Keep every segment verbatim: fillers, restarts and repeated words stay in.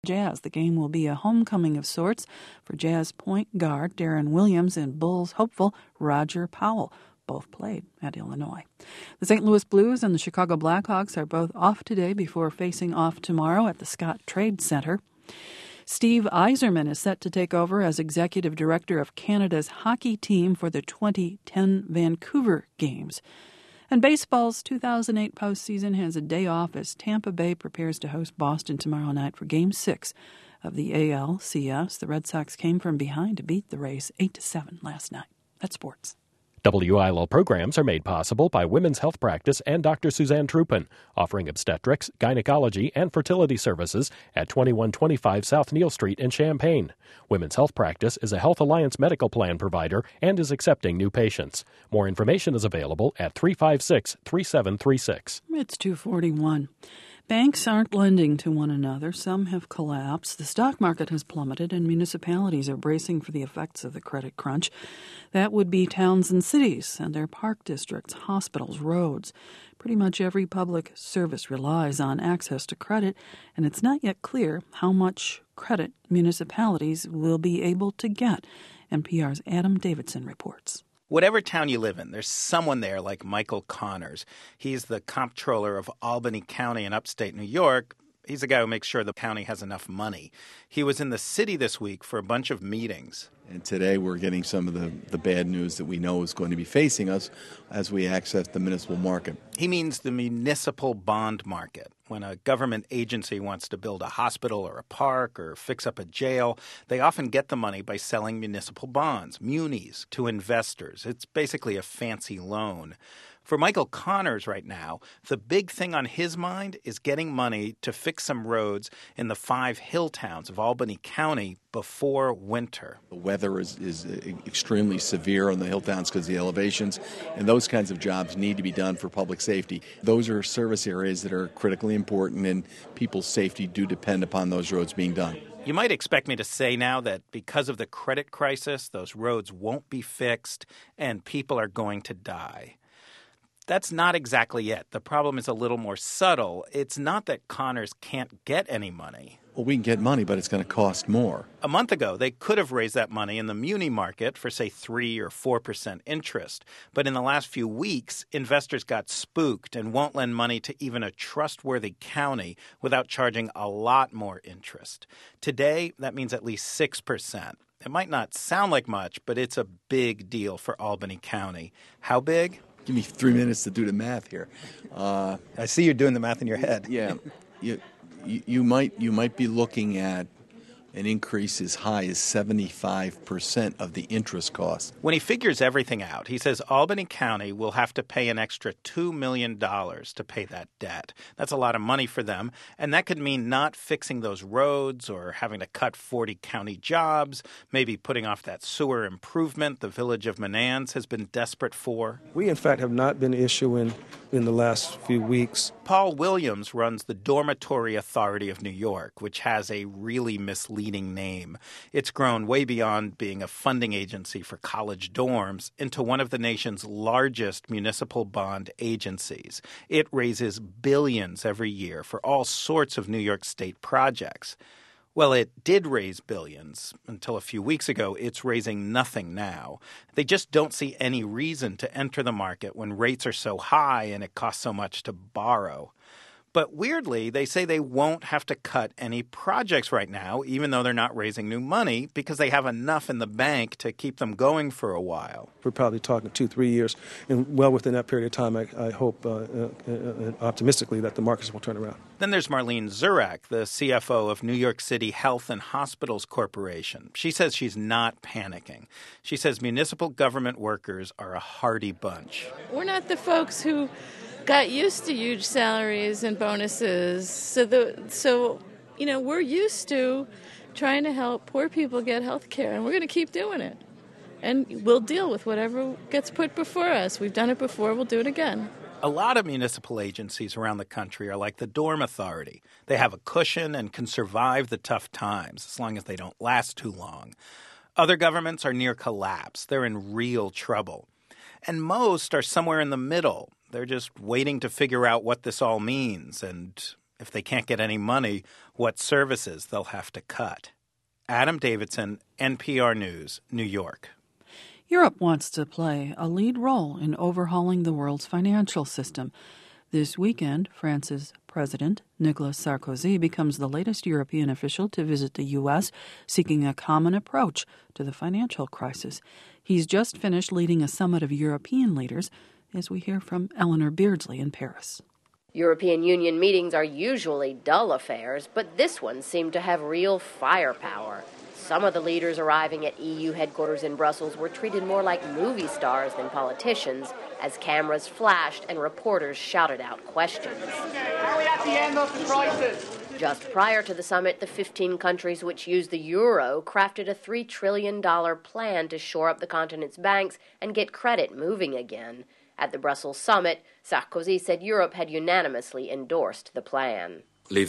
Jazz. The game will be a homecoming of sorts for Jazz point guard Darren Williams and Bulls hopeful Roger Powell. Both played at Illinois. The Saint Louis Blues and the Chicago Blackhawks are both off today before facing off tomorrow at the Scott Trade Center. Steve Yzerman is set to take over as executive director of Canada's hockey team for the twenty ten Vancouver Games. And baseball's two thousand eight postseason has a day off as Tampa Bay prepares to host Boston tomorrow night for Game six of the A L C S. The Red Sox came from behind to beat the Rays eight to seven last night. That's sports. W I L L programs are made possible by Women's Health Practice and Doctor Suzanne Trupin, offering obstetrics, gynecology, and fertility services at twenty-one twenty-five South Neal Street in Champaign. Women's Health Practice is a Health Alliance medical plan provider and is accepting new patients. More information is available at three five six, three seven three six. It's two forty-one. Banks aren't lending to one another. Some have collapsed. The stock market has plummeted, and municipalities are bracing for the effects of the credit crunch. That would be towns and cities and their park districts, hospitals, roads. Pretty much every public service relies on access to credit, and it's not yet clear how much credit municipalities will be able to get. N P R's Adam Davidson reports. Whatever town you live in, there's someone there like Michael Connors. He's the comptroller of Albany County in upstate New York. He's the guy who makes sure the county has enough money. He was in the city this week for a bunch of meetings. And today we're getting some of the, the bad news that we know is going to be facing us as we access the municipal market. He means the municipal bond market. When a government agency wants to build a hospital or a park or fix up a jail, they often get the money by selling municipal bonds, munis, to investors. It's basically a fancy loan. For Michael Connors right now, the big thing on his mind is getting money to fix some roads in the five hill towns of Albany County before winter. The weather is, is extremely severe on the hill towns because of the elevations, and those kinds of jobs need to be done for public safety. Those are service areas that are critically important, and people's safety do depend upon those roads being done. You might expect me to say now that because of the credit crisis, those roads won't be fixed and people are going to die. That's not exactly it. The problem is a little more subtle. It's not that Connors can't get any money. Well, we can get money, but it's going to cost more. A month ago, they could have raised that money in the muni market for, say, three or four percent interest. But in the last few weeks, investors got spooked and won't lend money to even a trustworthy county without charging a lot more interest. Today, that means at least six percent. It might not sound like much, but it's a big deal for Albany County. How big? Give me three minutes to do the math here. Uh, I see you're doing the math in your head. Yeah, you, you, you might you might be looking at an increase as high as seventy-five percent of the interest cost. When he figures everything out, he says Albany County will have to pay an extra two million dollars to pay that debt. That's a lot of money for them, and that could mean not fixing those roads or having to cut forty county jobs, maybe putting off that sewer improvement the village of Menands has been desperate for. We, in fact, have not been issuing in the last few weeks. Paul Williams runs the Dormitory Authority of New York, which has a really misleading name. It's grown way beyond being a funding agency for college dorms into one of the nation's largest municipal bond agencies. It raises billions every year for all sorts of New York State projects. Well, it did raise billions until a few weeks ago. It's raising nothing now. They just don't see any reason to enter the market when rates are so high and it costs so much to borrow. But weirdly, they say they won't have to cut any projects right now, even though they're not raising new money, because they have enough in the bank to keep them going for a while. We're probably talking two, three years. And well within that period of time, I, I hope uh, uh, uh, optimistically that the markets will turn around. Then there's Marlene Zurak, the C F O of New York City Health and Hospitals Corporation. She says she's not panicking. She says municipal government workers are a hardy bunch. We're not the folks who got used to huge salaries and bonuses. So, the, so you know, we're used to trying to help poor people get health care, and we're going to keep doing it. And we'll deal with whatever gets put before us. We've done it before. We'll do it again. A lot of municipal agencies around the country are like the Dorm Authority. They have a cushion and can survive the tough times as long as they don't last too long. Other governments are near collapse. They're in real trouble. And most are somewhere in the middle. They're just waiting to figure out what this all means, and If they can't get any money, what services they'll have to cut. Adam Davidson, N P R News, New York. Europe wants to play a lead role in overhauling the world's financial system. This weekend, France's President Nicolas Sarkozy becomes the latest European official to visit the U S, seeking a common approach to the financial crisis. He's just finished leading a summit of European leaders, as we hear from Eleanor Beardsley in Paris. European Union meetings are usually dull affairs, but this one seemed to have real firepower. Some of the leaders arriving at E U headquarters in Brussels were treated more like movie stars than politicians, as cameras flashed and reporters shouted out questions. Are we at the end of the crisis? Just prior to the summit, the fifteen countries which use the euro crafted a three trillion dollars plan to shore up the continent's banks and get credit moving again. At the Brussels summit, Sarkozy said Europe had unanimously endorsed the plan. The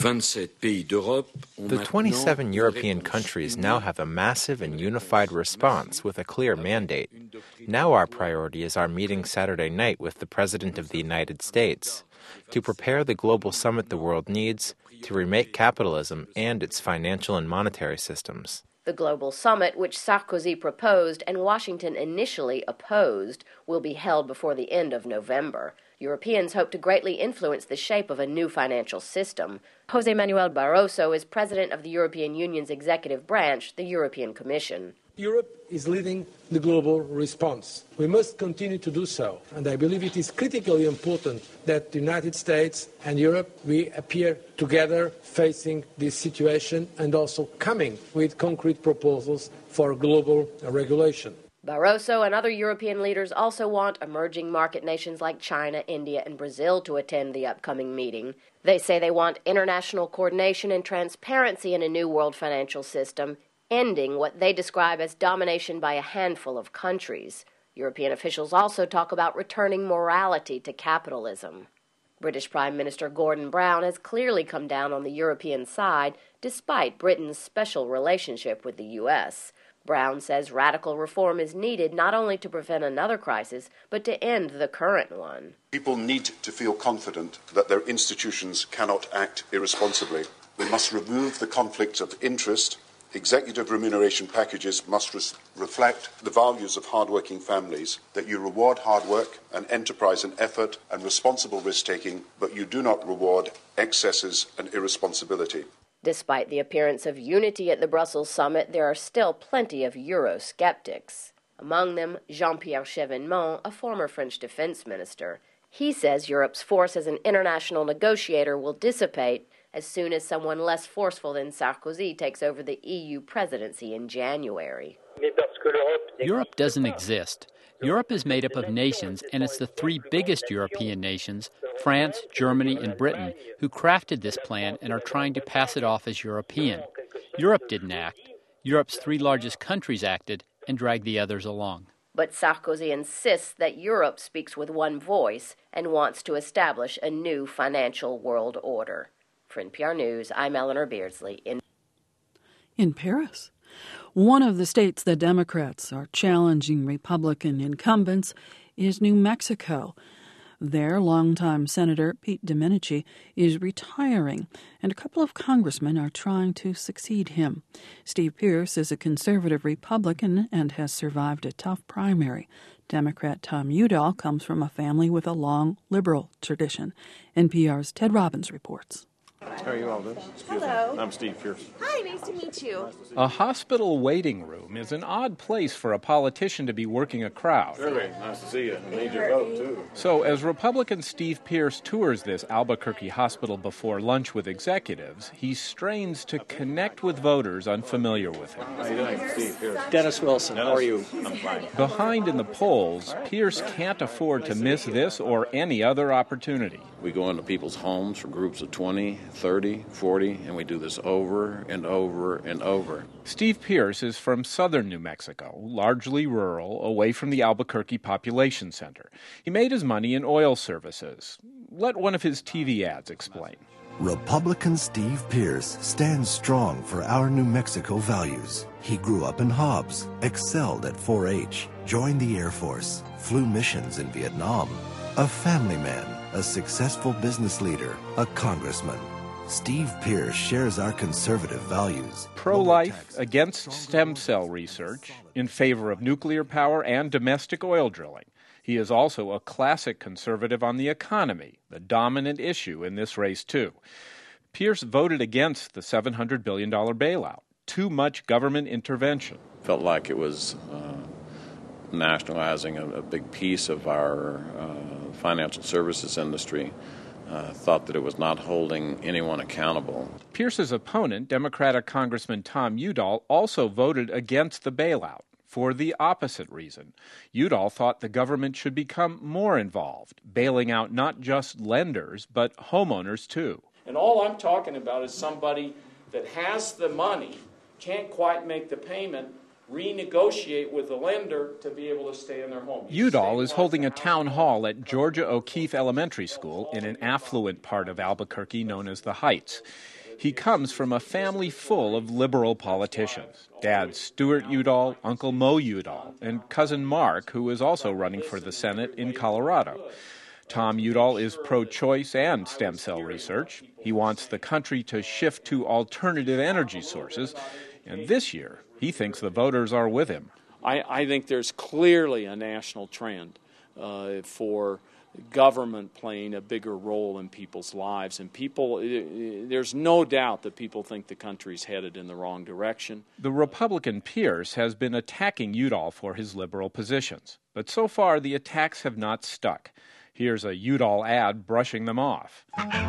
twenty-seven European countries now have a massive and unified response with a clear mandate. Now our priority is our meeting Saturday night with the President of the United States to prepare the global summit the world needs to remake capitalism and its financial and monetary systems. The global summit, which Sarkozy proposed and Washington initially opposed, will be held before the end of November. Europeans hope to greatly influence the shape of a new financial system. José Manuel Barroso is president of the European Union's executive branch, the European Commission. Europe is leading the global response. We must continue to do so, and I believe it is critically important that the United States and Europe, we appear together facing this situation and also coming with concrete proposals for global regulation. Barroso and other European leaders also want emerging market nations like China, India, and Brazil to attend the upcoming meeting. They say they want international coordination and transparency in a new world financial system, ending what they describe as domination by a handful of countries. European officials also talk about returning morality to capitalism. British Prime Minister Gordon Brown has clearly come down on the European side, despite Britain's special relationship with the U S. Brown says radical reform is needed not only to prevent another crisis, but to end the current one. People need to feel confident that their institutions cannot act irresponsibly. We must remove the conflicts of interest. Executive remuneration packages must res- reflect the values of hard-working families, that you reward hard work and enterprise and effort and responsible risk-taking, but you do not reward excesses and irresponsibility. Despite the appearance of unity at the Brussels summit, there are still plenty of Eurosceptics. Among them, Jean-Pierre Chevènement, a former French defense minister. He says Europe's force as an international negotiator will dissipate as soon as someone less forceful than Sarkozy takes over the E U presidency in January. Europe doesn't exist. Europe is made up of nations, and it's the three biggest European nations, France, Germany, and Britain, who crafted this plan and are trying to pass it off as European. Europe didn't act. Europe's three largest countries acted and dragged the others along. But Sarkozy insists that Europe speaks with one voice and wants to establish a new financial world order. For N P R News, I'm Eleanor Beardsley in in Paris. One of the states the Democrats are challenging Republican incumbents is New Mexico. Their longtime Senator Pete Domenici is retiring, and a couple of congressmen are trying to succeed him. Steve Pearce is a conservative Republican and has survived a tough primary. Democrat Tom Udall comes from a family with a long liberal tradition. N P R's Ted Robbins reports. How are you all doing? Hello. I'm Steve Pearce. Hi, nice to meet you. A hospital waiting room is an odd place for a politician to be working a crowd. Very nice to see you. I need your vote, too. So as Republican Steve Pearce tours this Albuquerque hospital before lunch with executives, he strains to connect with voters unfamiliar with him. How are you doing, Steve Pearce? Dennis Wilson, Dennis, how are you? I'm fine. Behind in the polls, Pearce can't afford to miss this or any other opportunity. We go into people's homes for groups of twenty, thirty, forty, and we do this over and over and over. Steve Pearce is from southern New Mexico, largely rural, away from the Albuquerque population center. He made his money in oil services. Let one of his T V ads explain. Republican Steve Pearce stands strong for our New Mexico values. He grew up in Hobbs, excelled at four H, joined the Air Force, flew missions in Vietnam. A family man, a successful business leader, a congressman. Steve Pierce shares our conservative values. Pro-life, against stem cell research, in favor of nuclear power and domestic oil drilling. He is also a classic conservative on the economy, the dominant issue in this race, too. Pierce voted against the seven hundred billion dollars bailout. Too much government intervention. Felt like it was uh, nationalizing a, a big piece of our uh, financial services industry. Uh, thought that it was not holding anyone accountable. Pierce's opponent, Democratic Congressman Tom Udall, also voted against the bailout for the opposite reason. Udall thought the government should become more involved, bailing out not just lenders, but homeowners too. And all I'm talking about is somebody that has the money, can't quite make the payment, renegotiate with the lender to be able to stay in their home. Udall is holding a town hall at Georgia O'Keeffe Elementary School in an affluent part of Albuquerque known as the Heights. He comes from a family full of liberal politicians. Dad Stuart Udall, Uncle Mo Udall, and cousin Mark, who is also running for the Senate in Colorado. Tom Udall is pro-choice and stem cell research. He wants the country to shift to alternative energy sources, and this year he thinks the voters are with him. I, I think there's clearly a national trend uh, for government playing a bigger role in people's lives. And people, there's no doubt that people think the country's headed in the wrong direction. The Republican Pierce has been attacking Udall for his liberal positions. But so far, the attacks have not stuck. Here's a Udall ad brushing them off.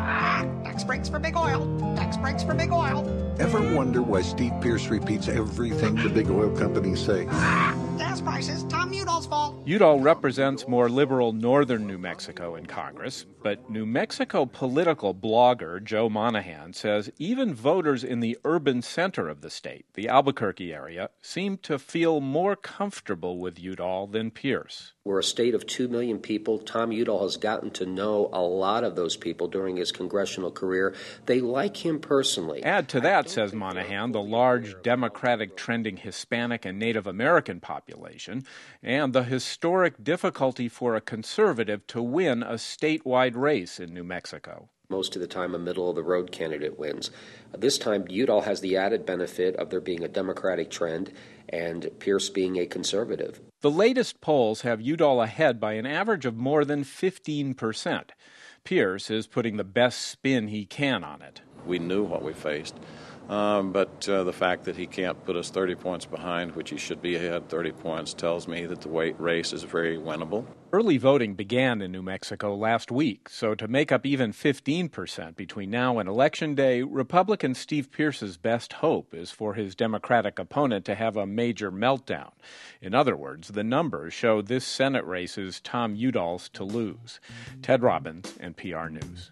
Tax breaks for big oil. Tax breaks for big oil. Ever wonder why Steve Pierce repeats everything the big oil companies say? Gas prices, Tom Udall's fault. Udall represents more liberal northern New Mexico in Congress, but New Mexico political blogger Joe Monahan says even voters in the urban center of the state, the Albuquerque area, seem to feel more comfortable with Udall than Pierce. We're a state of two million people. Tom Udall has gotten to know a lot of those people during his congressional career. They like him personally. Add to that, says Monahan, the large Democratic trending Hispanic and Native American population, and the historic difficulty for a conservative to win a statewide race in New Mexico. Most of the time, a middle-of-the-road candidate wins. This time, Udall has the added benefit of there being a Democratic trend and Pierce being a conservative. The latest polls have Udall ahead by an average of more than fifteen percent. Pierce is putting the best spin he can on it. We knew what we faced, um, but uh, the fact that he can't put us thirty points behind, which he should be ahead thirty points, tells me that the weight race is very winnable. Early voting began in New Mexico last week, so to make up even fifteen percent between now and Election Day, Republican Steve Pierce's best hope is for his Democratic opponent to have a major meltdown. In other words, the numbers show this Senate race is Tom Udall's to lose. Ted Robbins, N P R News.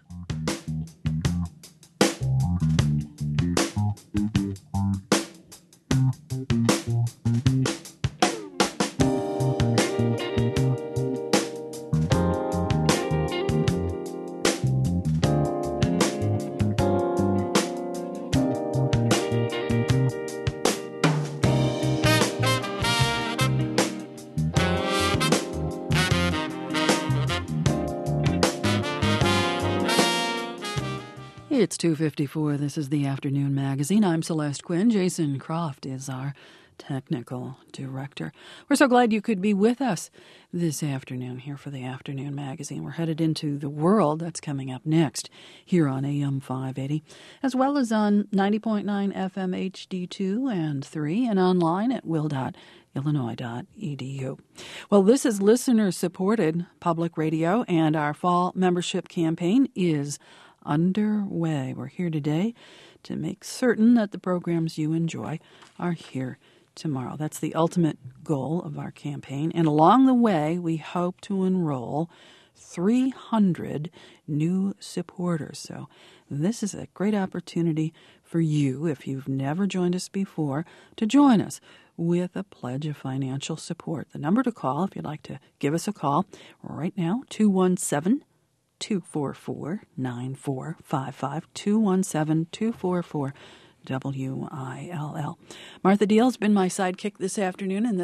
It's two fifty-four. This is the Afternoon Magazine. I'm Celeste Quinn. Jason Croft is our technical director. We're so glad you could be with us this afternoon here for the Afternoon Magazine. We're headed into the world. That's coming up next here on A M five eighty, as well as on ninety point nine F M H D two and three, and online at will dot illinois dot e d u. Well, this is listener-supported public radio, and our fall membership campaign is underway. We're here today to make certain that the programs you enjoy are here tomorrow. That's the ultimate goal of our campaign. And along the way, we hope to enroll three hundred new supporters. So this is a great opportunity for you, if you've never joined us before, to join us with a pledge of financial support. The number to call, if you'd like to give us a call right now, two one seven, two four four, nine four five five, two one seven, two four four, W I L L. Martha Deal's been my sidekick this afternoon in this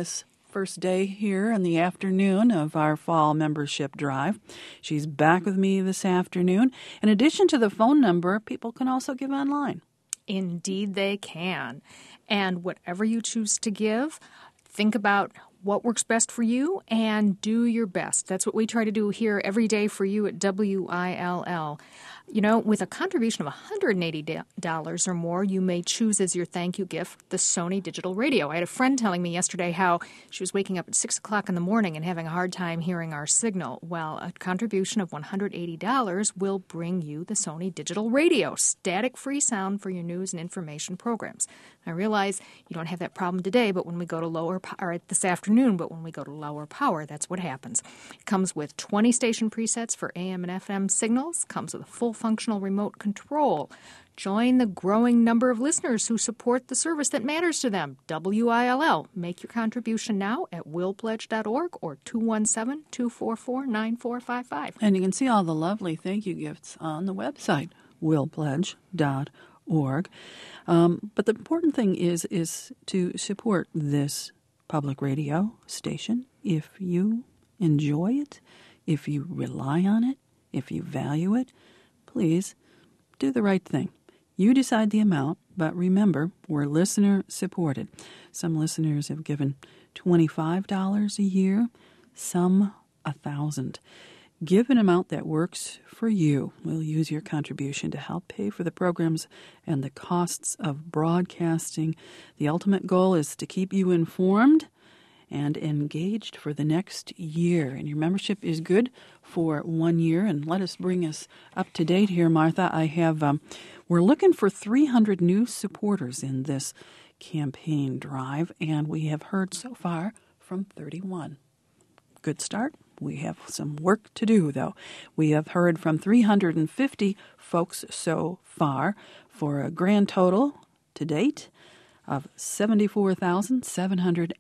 first day here in the afternoon of our fall membership drive. She's back with me this afternoon. In addition to the phone number, people can also give online. Indeed they can. And whatever you choose to give, think about what works best for you and do your best. That's what we try to do here every day for you at W I L L. You know, with a contribution of one hundred eighty dollars or more, you may choose as your thank you gift the Sony Digital Radio. I had a friend telling me yesterday how she was waking up at six o'clock in the morning and having a hard time hearing our signal. Well, a contribution of one hundred eighty dollars will bring you the Sony Digital Radio, static-free sound for your news and information programs. I realize you don't have that problem today, but when we go to lower power, or this afternoon, but when we go to lower power, that's what happens. It comes with twenty station presets for A M and F M signals, comes with a full functional remote control. Join the growing number of listeners who support the service that matters to them. W I L L. Make your contribution now at will pledge dot org or two one seven, two four four, nine four five five. And you can see all the lovely thank you gifts on the website, will pledge dot org. Um, but the important thing is is to support this public radio station if you enjoy it, if you rely on it, if you value it. Please do the right thing. You decide the amount, but remember, we're listener-supported. Some listeners have given twenty-five dollars a year, some one thousand dollars. Give an amount that works for you. We'll use your contribution to help pay for the programs and the costs of broadcasting. The ultimate goal is to keep you informed and engaged for the next year. And your membership is good for one year. And let us bring us up to date here, Martha. I have, um, we're looking for three hundred new supporters in this campaign drive, and we have heard so far from thirty-one. Good start. We have some work to do, though. We have heard from three hundred fifty folks so far for a grand total to date of seventy-four thousand seven hundred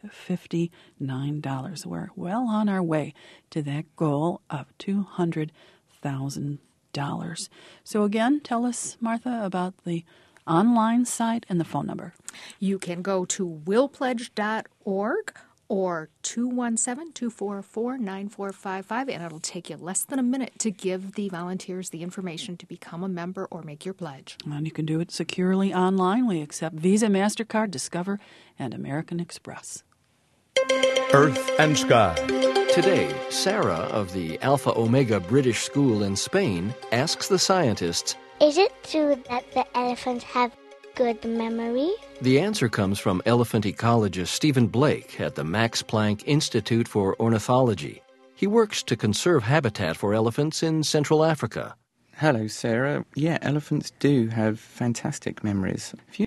fifty-nine dollars. We're well on our way to that goal of two hundred thousand dollars. So again, tell us, Martha, about the online site and the phone number. You can go to will pledge dot org or two one seven, two four four, nine four five five, and it'll take you less than a minute to give the volunteers the information to become a member or make your pledge. And you can do it securely online. We accept Visa, MasterCard, Discover, and American Express. Earth and Sky. Today, Sarah of the Alpha Omega British School in Spain asks the scientists, is it true that the elephants have good memory? The answer comes from elephant ecologist Stephen Blake at the Max Planck Institute for Ornithology. He works to conserve habitat for elephants in Central Africa. Hello, Sarah. Yeah, elephants do have fantastic memories. If you